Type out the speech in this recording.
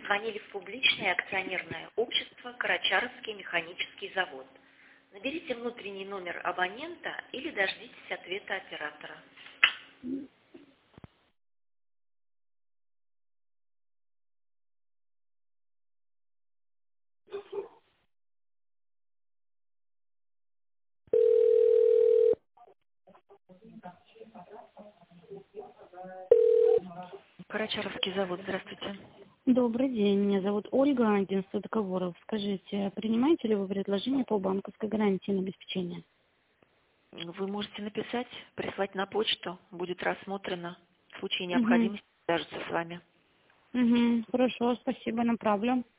позвонили в публичное акционерное общество «Карачаровский механический завод». Наберите внутренний номер абонента или дождитесь ответа оператора. Карачаровский завод, здравствуйте. Добрый день, меня зовут Ольга, агентство договоров. Скажите, принимаете ли вы предложение по банковской гарантии на обеспечение? Вы можете написать, прислать на почту, будет рассмотрено. В случае Угу. необходимости свяжутся с вами. Угу. Хорошо, спасибо, направлю.